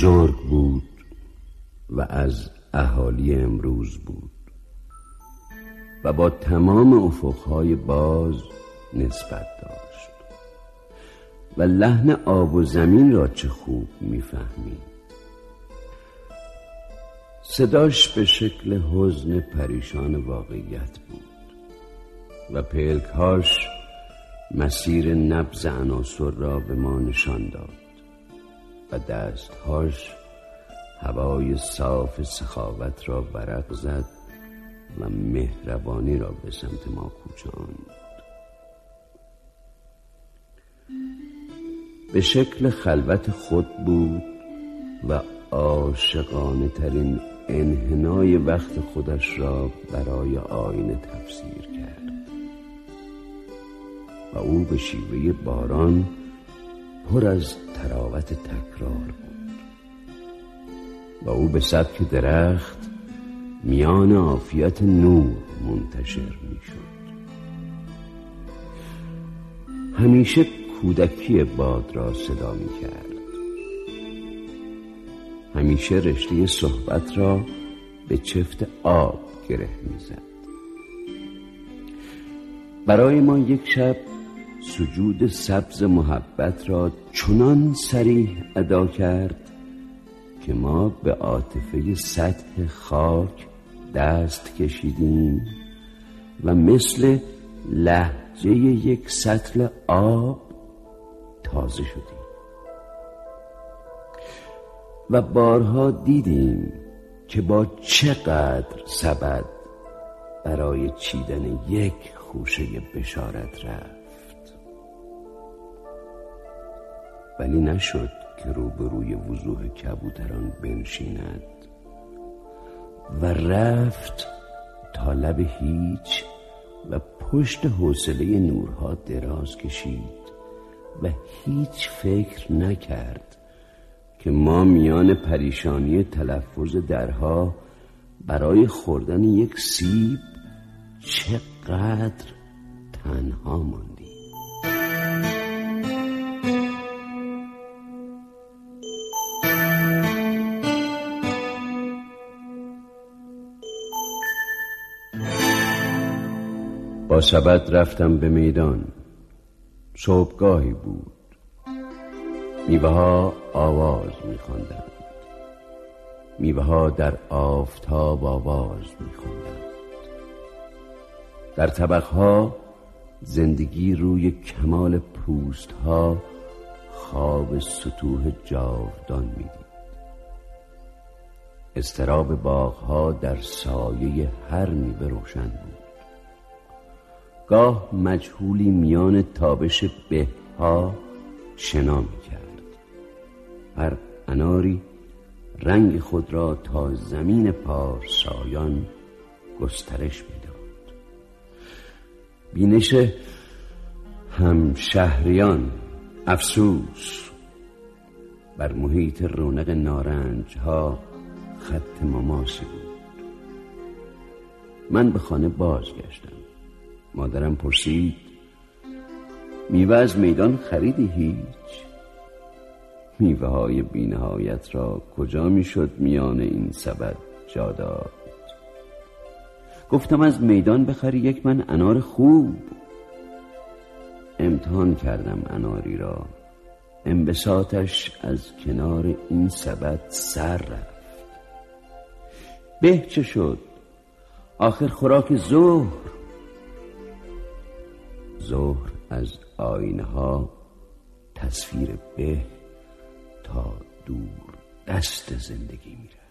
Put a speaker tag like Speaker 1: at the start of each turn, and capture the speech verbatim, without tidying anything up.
Speaker 1: بزرگ بود و از اهالی امروز بود و با تمام افقهای باز نسبت داشت و لحن آب و زمین را چه خوب میفهمید. صداش به شکل حزن پریشان واقعیت بود و پلکهاش مسیر نبض عناصر را به ما نشان داد و دستهاش هوای صاف سخاوت را ورق زد و مهربانی را به سمت ما کوچاند. به شکل خلوت خود بود و عاشقانه ترین انحنای وقت خودش را برای آینه تفسیر کرد و او به شیوه باران پر از تراوت تکرار بود و او به سبک درخت میان عافیت نور منتشر می شد. همیشه کودکی باد را صدا می کرد. همیشه رشته صحبت را به چفت آب گره می زد. برای ما یک شب سجود سبز محبت را چنان صریح ادا کرد که ما به عاطفه سطح خاک دست کشیدیم و مثل لهجه یک سطل آب تازه شدیم و بارها دیدیم که با چقدر سبد برای چیدن یک خوشه بشارت رفت، ولی نشد که روبروی وضوح کبوتران بنشیند و رفت تا لب هیچ و پشت حوصله نورها دراز کشید و هیچ فکر نکرد که ما میان پریشانی تلفظ درها برای خوردن یک سیب چقدر تنها ماندیم. با سبد رفتم به میدان. صبحگاهی بود. میوه ها آواز میخواندند. میوه ها در آفتاب آواز میخواندند. در طبقها زندگی روی کمال پوست ها خواب سطوح جاودان میدید. اضطراب باغها در سایه هر میوه روشن بود. گاه مجهولی میان تابش بهها شنا می‌کرد. هر اناری رنگ خود را تا زمین پارسایان گسترش می‌داد. بینش همشهریان افسوس بر محیط رونق نارنج‌ها خط مماسی بود. من به خانه بازگشتم. مادرم پرسید میوه از میدان خریدی؟ هیچ. میوه های بی نهایت را کجا میشد میان این سبد جا داد؟ گفتم از میدان بخری یک من انار خوب. امتحان کردم اناری را. انبساطش از کنار این سبد سر رفت. به چه شد؟ آخر خوراک ظهر. ظهر از آینه ها تصویر به تا دور دست زندگی میره.